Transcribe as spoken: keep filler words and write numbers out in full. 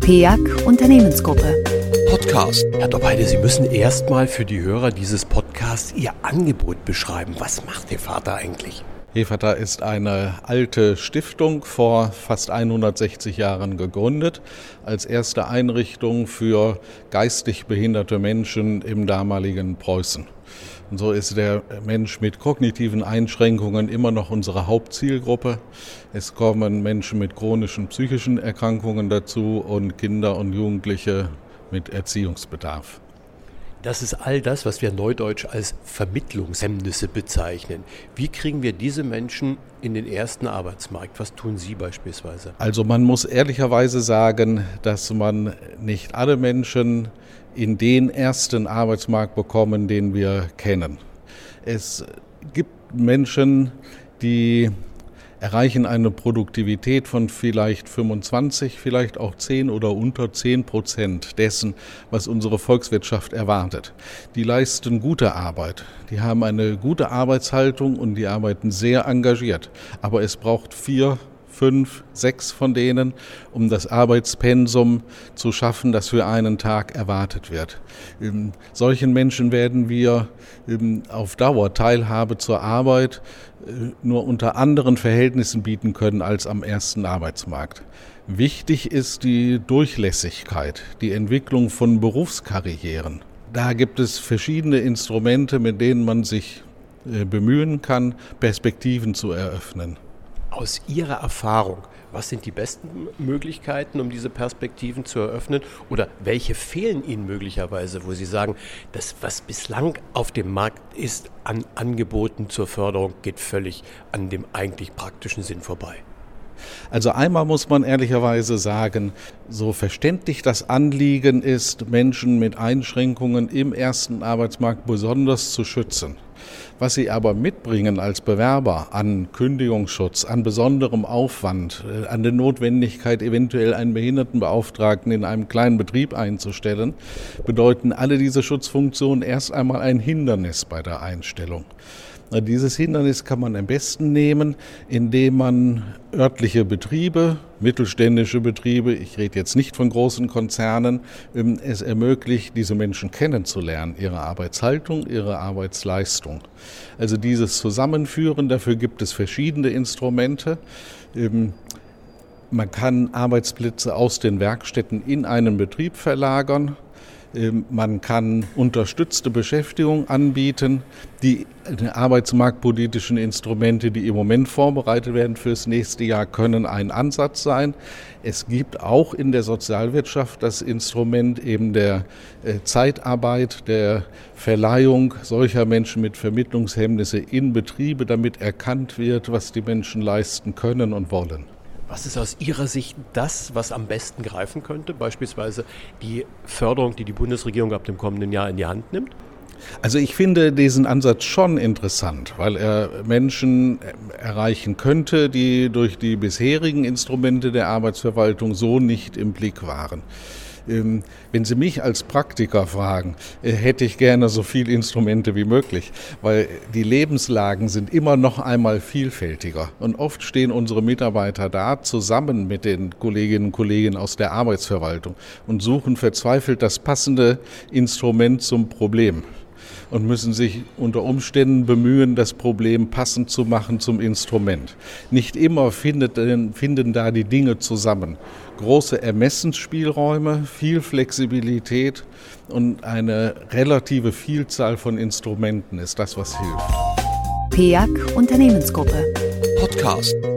P E A C Unternehmensgruppe. Podcast. Herr Doppheide, Sie müssen erstmal für die Hörer dieses Podcasts Ihr Angebot beschreiben. Was macht Hefata eigentlich? Hefata ist eine alte Stiftung, vor fast hundertsechzig Jahren gegründet, als erste Einrichtung für geistig behinderte Menschen im damaligen Preußen. Und so ist der Mensch mit kognitiven Einschränkungen immer noch unsere Hauptzielgruppe. Es kommen Menschen mit chronischen psychischen Erkrankungen dazu und Kinder und Jugendliche mit Erziehungsbedarf. Das ist all das, was wir neudeutsch als Vermittlungshemmnisse bezeichnen. Wie kriegen wir diese Menschen in den ersten Arbeitsmarkt? Was tun Sie beispielsweise? Also man muss ehrlicherweise sagen, dass man nicht alle Menschen in den ersten Arbeitsmarkt bekommen, den wir kennen. Es gibt Menschen, die erreichen eine Produktivität von vielleicht fünfundzwanzig, vielleicht auch zehn oder unter zehn Prozent dessen, was unsere Volkswirtschaft erwartet. Die leisten gute Arbeit, die haben eine gute Arbeitshaltung und die arbeiten sehr engagiert. Aber es braucht vier, fünf, sechs von denen, um das Arbeitspensum zu schaffen, das für einen Tag erwartet wird. Ähm, solchen Menschen werden wir ähm, auf Dauer Teilhabe zur Arbeit äh, nur unter anderen Verhältnissen bieten können als am ersten Arbeitsmarkt. Wichtig ist die Durchlässigkeit, die Entwicklung von Berufskarrieren. Da gibt es verschiedene Instrumente, mit denen man sich äh, bemühen kann, Perspektiven zu eröffnen. Aus Ihrer Erfahrung, was sind die besten Möglichkeiten, um diese Perspektiven zu eröffnen? Oder welche fehlen Ihnen möglicherweise, wo Sie sagen, das, was bislang auf dem Markt ist an Angeboten zur Förderung, geht völlig an dem eigentlich praktischen Sinn vorbei? Also einmal muss man ehrlicherweise sagen, so verständlich das Anliegen ist, Menschen mit Einschränkungen im ersten Arbeitsmarkt besonders zu schützen. Was sie aber mitbringen als Bewerber an Kündigungsschutz, an besonderem Aufwand, an der Notwendigkeit, eventuell einen Behindertenbeauftragten in einem kleinen Betrieb einzustellen, bedeuten alle diese Schutzfunktionen erst einmal ein Hindernis bei der Einstellung. Dieses Hindernis kann man am besten nehmen, indem man örtliche Betriebe, mittelständische Betriebe, ich rede jetzt nicht von großen Konzernen, es ermöglicht, diese Menschen kennenzulernen, ihre Arbeitshaltung, ihre Arbeitsleistung. Also dieses Zusammenführen, dafür gibt es verschiedene Instrumente. Man kann Arbeitsplätze aus den Werkstätten in einen Betrieb verlagern. Man kann unterstützte Beschäftigung anbieten. Die arbeitsmarktpolitischen Instrumente, die im Moment vorbereitet werden fürs nächste Jahr, können ein Ansatz sein. Es gibt auch in der Sozialwirtschaft das Instrument eben der Zeitarbeit, der Verleihung solcher Menschen mit Vermittlungshemmnisse in Betriebe, damit erkannt wird, was die Menschen leisten können und wollen. Was ist aus Ihrer Sicht das, was am besten greifen könnte? Beispielsweise die Förderung, die die Bundesregierung ab dem kommenden Jahr in die Hand nimmt? Also ich finde diesen Ansatz schon interessant, weil er Menschen erreichen könnte, die durch die bisherigen Instrumente der Arbeitsverwaltung so nicht im Blick waren. Wenn Sie mich als Praktiker fragen, hätte ich gerne so viele Instrumente wie möglich, weil die Lebenslagen sind immer noch einmal vielfältiger. Und oft stehen unsere Mitarbeiter da, zusammen mit den Kolleginnen und Kollegen aus der Arbeitsverwaltung und suchen verzweifelt das passende Instrument zum Problem und müssen sich unter Umständen bemühen, das Problem passend zu machen zum Instrument. Nicht immer findet, finden da die Dinge zusammen. Große Ermessensspielräume, viel Flexibilität und eine relative Vielzahl von Instrumenten ist das, was hilft. P E A C Unternehmensgruppe. Podcast.